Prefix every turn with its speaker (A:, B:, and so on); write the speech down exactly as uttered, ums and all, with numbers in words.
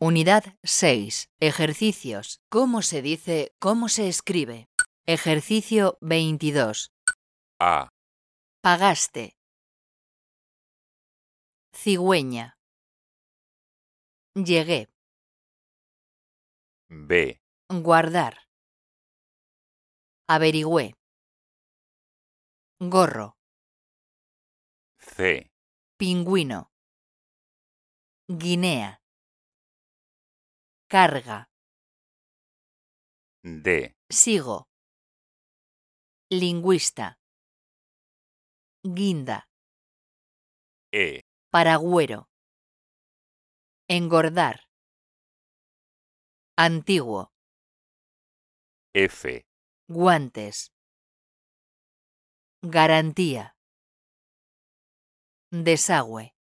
A: Unidad seis. Ejercicios. ¿Cómo se dice? ¿Cómo se escribe? Ejercicio veintidós.
B: A,
A: Pagaste. Cigüeña. Llegué.
B: B,
A: Guardar. Averigüé. Gorro.
B: C,
A: Pingüino. Guinea. Carga.
B: D,
A: Sigo. Lingüista. Guinda.
B: E,
A: Paragüero. Engordar. Antiguo.
B: F,
A: Guantes. Garantía. Desagüe.